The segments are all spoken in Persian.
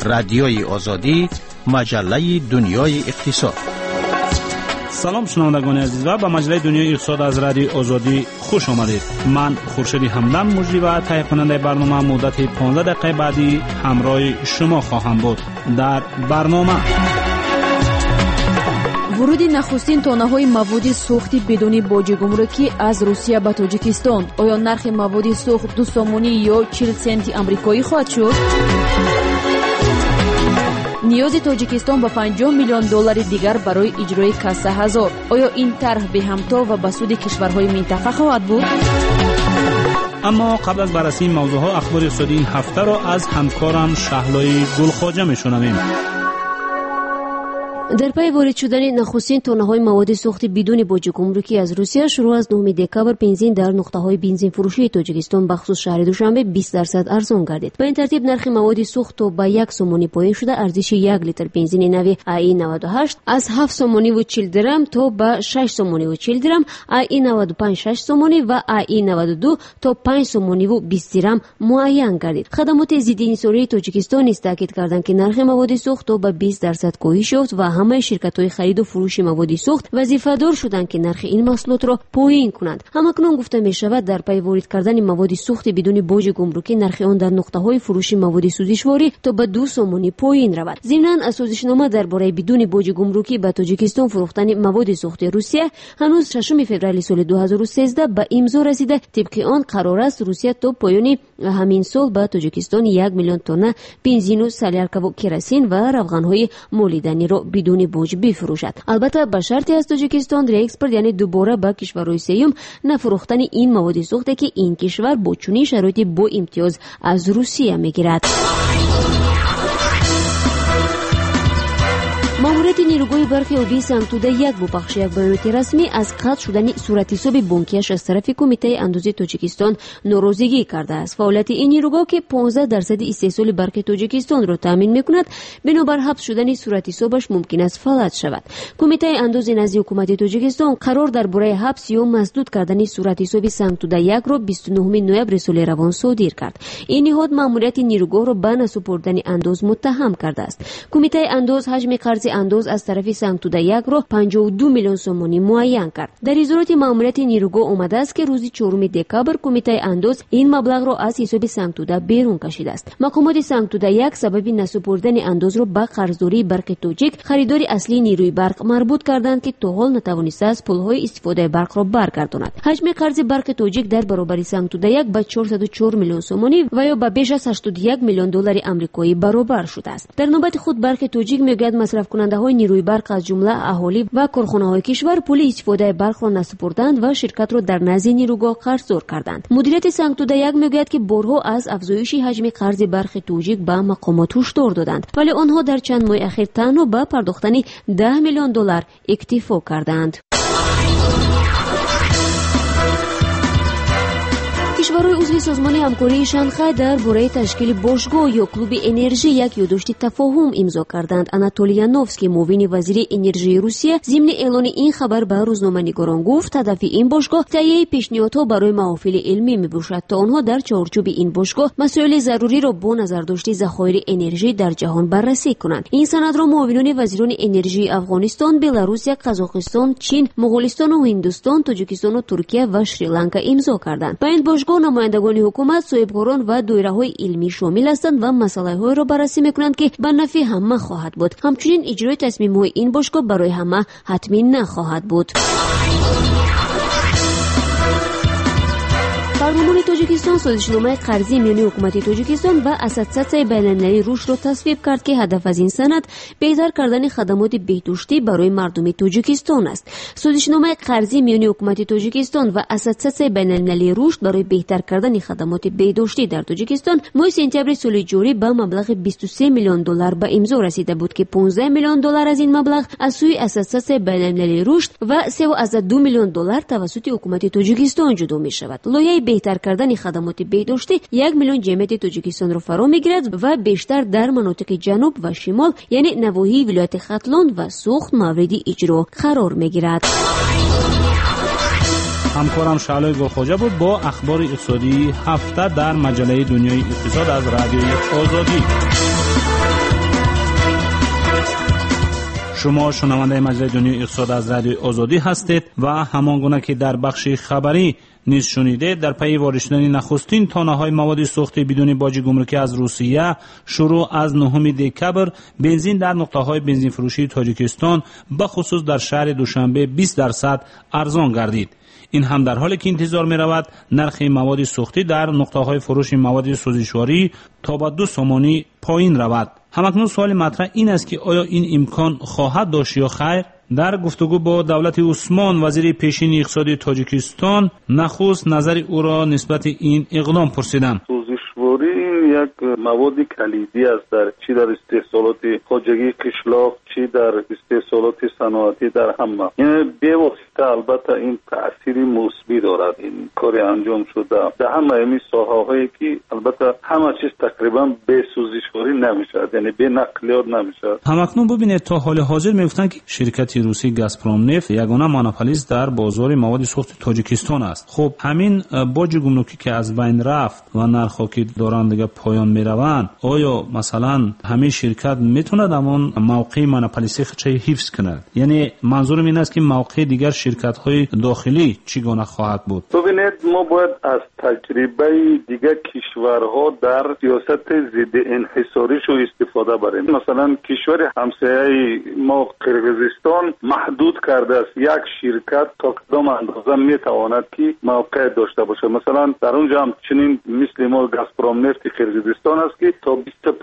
رادیوی آزادی، مجله دنیای اقتصاد. سلام شنوندگان عزیز و به مجله دنیای اقتصاد از رادیو آزادی خوش آمدید. من خورشید همدم مجری و تهیه کننده برنامه مدت 15 دقیقه بعدی همراه شما خواهم بود. در برنامه ورود نخستین تونه‌های مواد سوخت بدون باج گمرکی از روسیه به تاجیکستان. آیا نرخ مواد سوخت 2 سومونی یا 40 سنت آمریکایی خواهد شد؟ نیاز تاجیکستان به 50 میلیون دلار دیگر برای اجرای کاسه هزار. آیا این طرح به همتا و به سود کشورهای منطقه خواهد بود؟ اما قبل از بررسی این موضوعها اخبار اقتصادی این هفته را از همکارم شهلای گلخواجه میشنویم. در پی وارد شدن نخستین تونه‌های مواد سوخت بدون باج گمرکی از روسیه، شروع از 9 دکامبر بنزین در نقطه‌های بنزین فروشی تاجیکستان بخصوص شهر دوشنبه 20% ارزان گردید. به این ترتیب نرخ مواد سوخت تا به 1 سومونی پایین شده. ارزش 1 لیتر بنزین نوی ای 98 از 7 سومونی و 40 درم تا به 6 سومونی و 40 درم، ای 95 6 سومونی و ای 92 تا 5 سومونی و 20 درم معین گردید. خدمات ضد انحصاری تاجیکستان نیز تاکید کردند که نرخ مواد سوخت تا به 20% کاهش یافت و همه شرکت‌های خرید و فروش مواد سوخت وظیفه‌دار شدند که نرخ این محصولات را پایین کنند. همکنون گفته می‌شود در پی وارد کردن مواد سوخت بدون باج گمرکی، نرخ آن در نقطه‌های فروش مواد سوزشواری تا به 2 سومونی پایین رود. ضمناً سازشنامه درباره بدون باج گمرکی به تاجیکستان فروختن مواد سوخت روسیه هنوز 6 فوریه سال 2013 به امضا رسیده. طبق آن قرار است روسیه تا پایان همین سال به تاجیکستان 1 میلیون تن بنزین و سلیارکا و کراسین و روغن‌های مالیدنی را بدون باج بفروشد. البته به شرطی از تاجیکستان ری اکسپورت، یعنی دوباره به کشورهای سوم نفروختن این مواد سوخت که این کشور با چنین شرایطی با امتیاز از روسیه میگیرد. ماموریت نیروگاه برق آبی سنگتوده یک با بخش یک بیانات رسمی از قطع شدن صورت حساب بانکیش از طرف کمیته اندازه تاجیکستان ناراضگی کرده است. فعالیت این نیروگاه که 15% استحصال برق تاجیکستان را تامین میکند، بنابر حبس شدن صورت حسابش ممکن است فلج شود. کمیته اندازه نزد حکومت تاجیکستان قرار درباره حبس یا مسدود کردن صورت حساب سنگتوده یک را 29 نوامبر سال روان صادر کرد. این نهاد ماموریت نیروگاه را به نسپردن انداز متهم کرده است. کمیته انداز حجم قرض انداز از طرف سنگتوده یک را 52 میلیون سومانی معین کرد. در اظهارات ماموریت نیروگاه آمده است که روز 4 دکامبر کمیته انداز این مبلغ را از حساب سنگتوده بیرون کشیده است. مقامات سنگتوده یک سبب نسپردن انداز را به قرضداری برق تاجیک، خریدار اصلی نیروی برق مربوط کردند که تا حال نتوانسته است پولهای استفاده برق را برگرداند. حجم قرض برق تاجیک در برابر سنگتوده یک به 404 میلیون سومانی و یا به بیش از 81 میلیون دلار آمریکایی برابر شده است. در نوبت خود برق تاجیک میگوید مصرف کننده‌های نیروی برق از جمله اهالی و کارخانه‌های کشور پول استفاده برق را نسپردند و شرکت را در نزد نیروگاه قرضدار کردند. مدیریت سنگتوده یک میگوید که بارها از افزایش حجم قرض برق تاجیک به مقامات هشدار دادند، ولی آنها در چند ماه اخیر تنها به پرداختن 10 میلیون دلار اکتفا کردند. کشورهای عضو سازمان همکاری شانگهای درباره تشکیل باشگاه یا کلوب انرژی یک یادداشت تفاهم امضا کردند. آناتولی یانوفسکی، معاون وزیر انرژی روسیه، ضمن اعلان این خبر به روزنامه‌نگاران گفت هدف این باشگاه تهیه پیشنهادها برای محافل علمی میباشد تا آنها در چارچوب این باشگاه مسائل ضروری را با نظر داشته ذخایر انرژی در جهان بررسی کنند. این سند را معاونان وزیران انرژی افغانستان، بلاروس، قزاقستان، چین، مغولستان و هندوستان، تاجیکستان و ترکیه و شریلانکا امضا کردند. با این باشگاه نمایندگان حکومت، صاحبکاران و دایره‌های علمی شامل هستند و مسائل‌های را بررسی می‌کنند که به نفع همه خواهد بود. همچنین اجرای تصمیم‌های این باشگاه برای همه حتمی نخواهد بود. پارلمان تاجیکستان سازشنامه قرضی میان حکومت تاجیکستان و اساتسه بین‌المللی روش را تصویب کرد که هدف از این سند بهتر کردن خدمات بهداشتی برای مردم تاجیکستان است. سازشنامه قرضی میان حکومت تاجیکستان و اساتسه بین‌المللی روش برای بهتر کردن خدمات بهداشتی در تاجیکستان ماه سپتامبر سال جاری با مبلغ 23 میلیون دلار به امضا رسیده بود که 15 میلیون دلار از این مبلغ از سوی اساتسه بین‌المللی روش و 3.2 میلیون دلار توسط حکومت تاجیکستان جدا می شود. لایحه بهتر کردن خدمات بهداشتی 1 میلیون جمعیت تاجیکستان را فرا میگیرد و بیشتر در مناطق جنوب و شمال، یعنی نواحی ولایت ختلان و سوخت مورد اجرا قرار میگیرد. همکارم شعلای گلخواجه بود با اخبار اقتصادی هفته در مجله دنیای اقتصاد از رادیوی آزادی. شما شنونده مجله دنیای اقتصاد از رادیو آزادی هستید و همان گونه که در بخش خبری نیز شنیده، در پی وارد شدن نخستین تانه‌های مواد سوخت بدون باج گمرکی از روسیه شروع از 9 دکبر بنزین در نقطه‌های بنزین فروشی تاجیکستان به خصوص در شهر دوشنبه 20% ارزان گردید. این هم در حالی که انتظار می رود نرخ مواد سوختی در نقطه‌های فروش مواد سوزشواری تا به 2 سومانی پایین رود. همکنون سوال مطرح این است که آیا این امکان خواهد داشت یا خیر؟ در گفتگو با دولت عثمان وزیر پیشین اقتصادی تاجیکستان نخست نظر او را نسبت این اقدام پرسیدم. سوزشواری یک مواد کلیدی است چی در استحصالات خواجگی قشلاق، چی در استحصالات صنعتی، در همه. این بی‌واسطه البته این تأثیری مثبت دارد. این کار انجام شده در همه این ساحه‌هایی که البته همه چیز تقریبا به سوزشواری نمیشه، یعنی به نقلیات نمیشه. همکنون ببینید تا حال حاضر میگفتن که شرکت روسی گازپروم نفت یگانه مونوپولیست در بازار مواد سوخت تاجیکستان است. خب همین باج گمرکی که از بین رفت و نرخ‌ها که دارن دیگه پایان میروند، آیا مثلا همین شرکت میتونه همون موقع مونوپولیستی خودش حفظ کنه؟ یعنی منظورم این است که موقع دیگر شرکت‌های داخلی چگونه خواهد بود؟ ببینید ما باید از تجربه دیگر کشورها در سیاست ضد انحصاریش استفاده بریم. مثلا کشور همسایه ما قرقیزستان محدود کرده است یک شرکت تا کدام اندازه میتواند که موقع داشته باشه. مثلا در اونجا هم چنین مثل ما گازپروم نفت قرقیزستان است که تا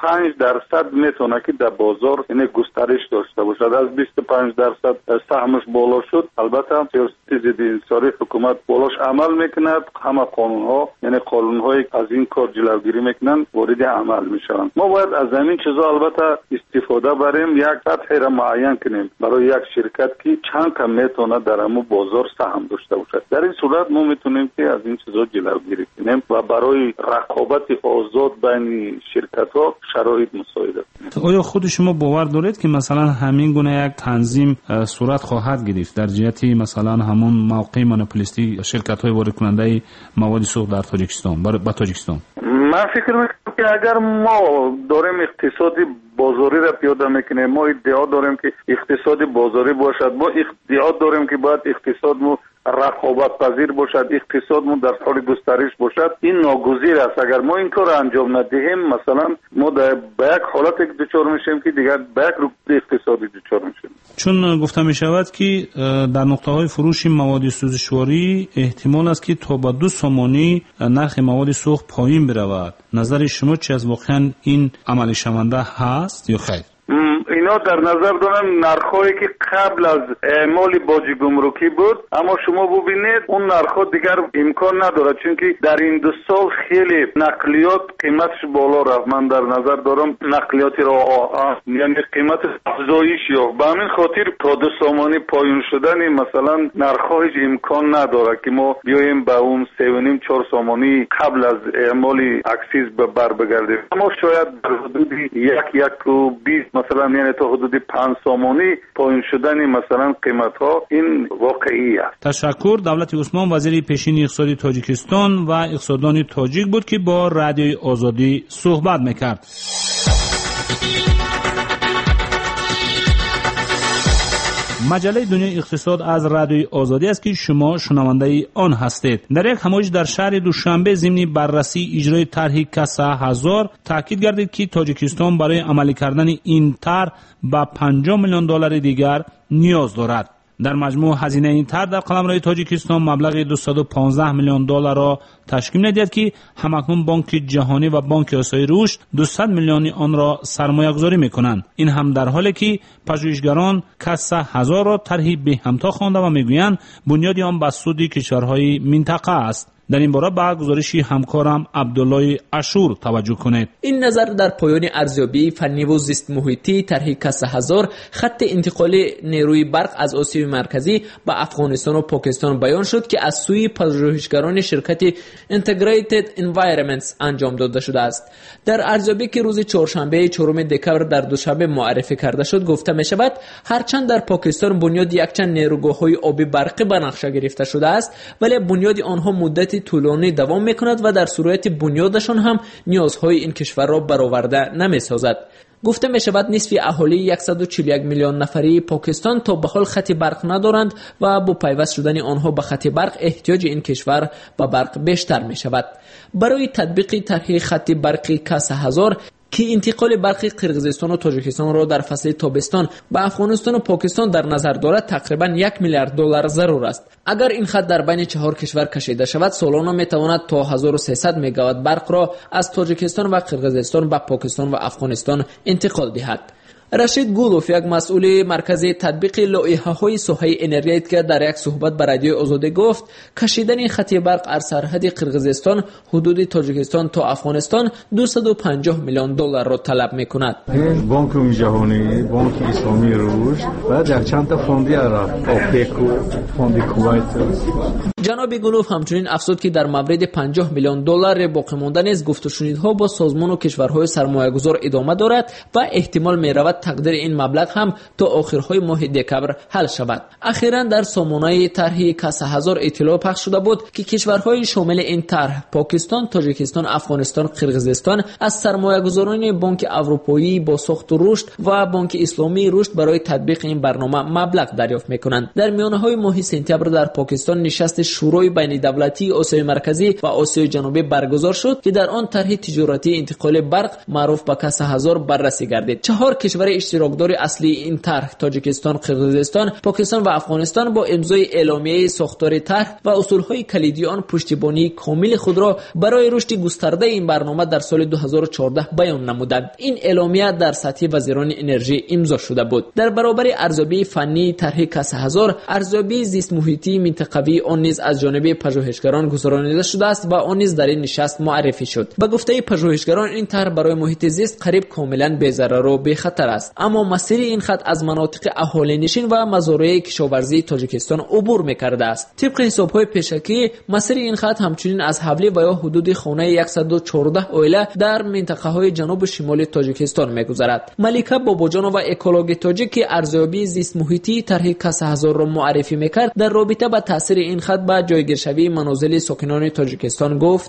25% میتونه که در بازار یعنی گسترش داشته باشد. از 25% سهمش بالا شد، البته سیاست ضد انحصاری حکومت بالاش عمل میکند. همه قانونها یعنی قانونهای از این کار جلوگیری میکنن، وارد عمل میشن. ما باید از همین چیزا البته استفاده بریم، یک سطح را معین کنیم برای یک شرکت که چند کم میتونه در همون بازار سهم داشته باشه. در این صورت ما میتونیم که از این چیزا جلوگیری کنیم و برای رقابت آزاد بین شرکت ها شرایط مساعد کنیم. آیا خود شما باور دارید که مثلا همین گونه یک تنظیم صورت خواهد گرفت در جهت مثلا همون موقع مونوپولیستی شرکت های وارد کننده مواد سوخت در تاجیکستان با تاجیکستان؟ من فکر میکنم که اگر ما داریم اقتصادی بازاری را پیاده میکنیم، ما ادعا داریم که اقتصاد بازاری باشد، ما ادعا داریم که باید اقتصادمون رقابت پذیر باشد، اقتصادمون در حال گسترش باشد، این ناگزیر است. اگر ما این کار انجام ندهیم مثلا ما به یک حالت دچار میشیم که دیگر به یک رکود اقتصادی دچار میشیم. چون گفته می شود که در نقطه های فروش مواد سوزشواری احتمال است که تا به 2 سومانی نرخ مواد سوخت پایین برود. نظر شما چی از واقعا این عمل شونده هست یا خیر؟ اینا در نظر دارم نرخ‌هایی که قبل از اعمال باج گمرکی بود، اما شما ببینید اون نرخ‌ها دیگر امکان نداره، چون که در این 2 سال خیلی نقلیات قیمتش بالا رفت. من در نظر دارم نقلیاتی را یعنی قیمت افزایش یافت. به همین خاطر تا 2 سومانی پایین شدن مثلا نرخ‌ها هیچ امکان نداره که ما بیایم به اون 3.5-4 سومانی قبل از اعمال اکسیز به بر بگردیم. اما شاید در حدود 1.20 مثلا یعنی تا حدود 5 سومانی پایین شدن مثلا قیمت ها این واقعی است. تشکر. دولت عثمان وزیر پیشین اقتصادی تاجیکستان و اقتصاددان تاجیک بود که با رادیوی آزادی صحبت میکرد. مجله دنیای اقتصاد از رادیوی آزادی است که شما شنونده آن هستید. در یک همایش در شهر دوشنبه ضمن بررسی اجرای طرح کسه 1000 تاکید گردید که تاجیکستان برای عملی کردن این طرح به 50 میلیون دلار دیگر نیاز دارد. در مجموع هزینه این طرح در قلمرو تاجیکستان مبلغ 215 میلیون دلار را تشکیل می‌دهد که همکنون بانک جهانی و بانک آسیای رشد 200 میلیون آن را سرمایه‌گذاری می‌کنند. این هم در حالی که پژوهشگران کسه 1000 را طرحی به همتا خوانده و می‌گویند بنیاد آن بر سود کشورهای منطقه است. در این باره به گزارش همکارم عبدالله اشور توجه کنید. این نظر در پایان ارزیابی فنی و زیست محیطی طرح کسه 1000 خط انتقال نیروی برق از آسیای مرکزی به افغانستان و پاکستان بیان شد که از سوی پژوهشگران شرکت Integrated Environments انجام داده شده است. در ارزیابی که روز چهارشنبه 4 دکبر در دوشنبه معرفی کرده شد گفته می شود هرچند در پاکستان بنیاد یکچند نیروگاه‌های آبی برقی به نقشه گرفته شده است، ولی بنیاد آنها مدت طولانی دوام میکند و در صورت بنیادشان هم نیازهای این کشور را برآورده نمیسازد. گفته می شود نصف اهالی 141 میلیون نفری پاکستان تا به حال خط برق ندارند و با پیوست شدن آنها به خط برق احتیاج این کشور به برق بیشتر می شود. برای تطبیق طرح خط برقی کا-3000 که انتقال برق قرقیزستان و تاجیکستان را در فصل تابستان به افغانستان و پاکستان در نظر دارد، تقریبا 1 میلیارد دلار ضرور است. اگر این خط در بین 4 کشور کشیده شود، سالانه می تواند تا 1300 مگاوات برق را از تاجیکستان و قرقیزستان به پاکستان و افغانستان انتقال دهد. رشید گولوف، یک مسئول مرکز تطبیق لایحه‌های ساحه انرژی که در یک صحبت با رادیو آزادی گفت کشیدن خط برق از سرحد قرقیزستان حدود تاجیکستان تا افغانستان 250 میلیون دلار را طلب می‌کند. این بانک جهانی، بانک اسلامی رشد و در چند تا فوندی عرب، اوپک و فوند کویت. جناب گولوف همچنین افزود که در مورد 50 میلیون دلار باقی مانده نیز گفت و شنیدها با سازمان و کشورهای سرمایه‌گذار ادامه دارد و احتمال می‌رود تقدیر این مبلغ هم تا آخرهای ماه دکبر حل شود. اخیراً در سامانه طرح کا-3000 اطلاع پخش شده بود که کشورهای شامل این طرح پاکستان، تاجیکستان، افغانستان، قرقیزستان از سرمایه‌گذاران بانک اروپایی با ساخت و رشد و بانک اسلامی رشد برای تطبیق این برنامه مبلغ دریافت می‌کنند. در میانه‌های ماه سپتامبر در پاکستان نشست شورای بین دولتی آسیای مرکزی و آسیای جنوبی برگزار شد که در آن طرح تجارتی انتقال برق معروف به کا-3000 بررسی گردید. 4 کشور اشتراکدار اصلی این طرح تاجیکستان، قرقیزستان، پاکستان و افغانستان با امضای اعلامیه ساختار طرح و اصولهای کلیدی آن پشتیبانی کامل خود را برای رشد گسترده این برنامه در سال 2014 بیان نمودند. این اعلامیه در سطح وزیران انرژی امضا شده بود. در برابر ارزیابی فنی طرح کا-3000، ارزیابی زیست محیطی منطقوی آن نیز از جانب پژوهشگران گزارانیده شده است و آن نیز در این نشست معرفی شد. به گفته پژوهشگران این طرح برای محیط زیست قریب کاملا بی ضرر و بی خطر است، اما مسیر این خط از مناطق اهالی نشین و مزارع کشاورزی تاجیکستان عبور می‌کرده است. طبق حساب‌های پیشکی مسیر این خط همچنین از حوله و یا حدود خانه 114 عائله در منطقه‌های جنوب و شمال تاجیکستان می‌گذرد. ملیکه باباجان و اکولوژ تاجیک که ارزیابی زیست محیطی طرح کا-3000 را معرفی می‌کرد در رابطه با تاثیر این خط به جایگیرشوی منازل ساکنان تاجیکستان گفت: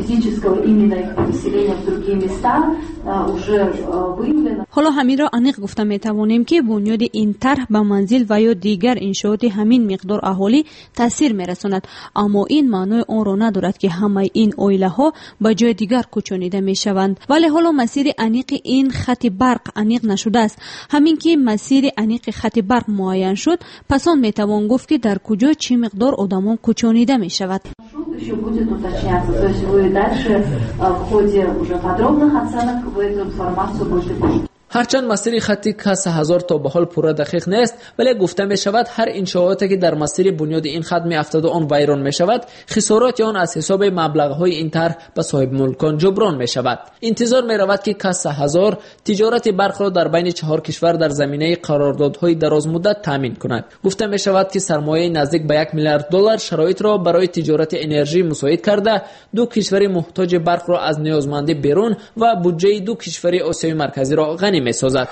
حالا همین را عمیق گفته میتوانیم که بنیاد این طرح به منزل و یا دیگر انشاءات همین مقدار اهالی تاثیر میرساند، اما این معنی آن را ندارد که همه این عائله ها به جای دیگر کوچانیده میشوند. ولی حالا مسیر عمیق این خط برق عمیق نشده است. همین که مسیر عمیق خط برق معین شد، پس آن میتوان گفت که در کجا چه مقدار آدمان کوچانیده میشود. Еще будет уточняться, то есть вы дальше в ходе уже подробных оценок вы эту информацию будете получать. هرچند مسیر خط کا-3000 تا به حال پورا دقیق نیست، ولی گفته می شود هر انشاءاتی که در مسیر بنیاد این خط می افتاد و آن ویران می شود، خسارات آن از حساب مبلغ های این طرح به صاحب ملکان جبران می شود. انتظار می رود که کا-3000 تجارت برق را در بین 4 کشور در زمینه قراردادهای دراز مدت تامین کند. گفته می شود که سرمایه نزدیک به 1 میلیارد دلار شرایط را برای تجارت انرژی مساعد کرده، 2 کشور محتاج برق را از نیازمندی بیرون و بودجه 2 کشور آسیای مرکزی را غنی می سازد.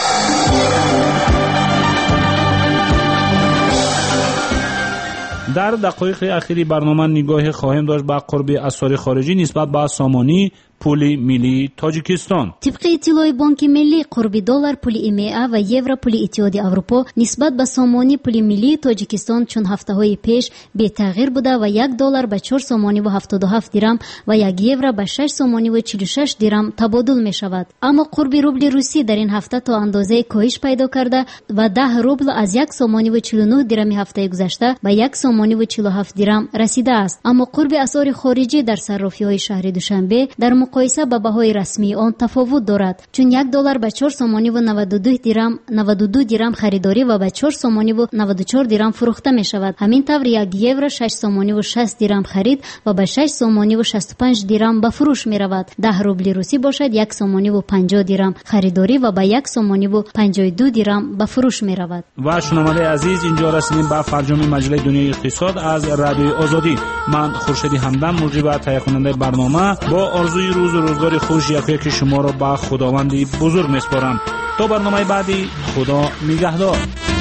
در دقایق اخیری برنامه نگاه خواهیم داشت به قرب اسعار خارجی نسبت به سامانی پول ملی تاجیکستان. طبق اطلاع بانک ملی قرب دلار پول ایمئه و یورو پول اتحادیه اروپا نسبت به سامانی پول ملی تاجیکستان چون هفته‌های پیش بی تغییر بوده و 1 دلار به 4 سامانی و 77 درم و 1 یورو به 6 سامانی و 46 درم تبادل می شود. اما قرب روبل روسی در این هفته تا اندازه کاهش پیدا کرده و 10 روبل از 1 سامانی و 49 درم هفته گذشته به 1 سامانی و 47 درم رسیده است. اما قرب اسعار خارجی در صرافی‌های شهر دوشنبه در مقایسه با بهای رسمی آن تفاوت دارد، چون 1 دلار به 4 سامانی و 92 درم خریداری و به 4 سامانی و 94 درم فروخته می شود. همین طور 1 یورو 6 سامانی و 60 درم خرید و به 6 سامانی و 65 درم به فروش می رود. 10 روبل روسی باشد 1 سامانی و 50 درم خریداری و به 1 سامانی و 52 درم به فروش می رود. و شنونده عزیز، اینجا رسیدیم به فرجام مجله دنیای اقتصاد از رادیو آزادی. من خورشید همدان مجری و تهیه کننده برنامه با آرزوی روز و روزگار خوش یک شما را به خداوند بزرگ میسپارم. تا برنامه بعدی، خدا نگهدار.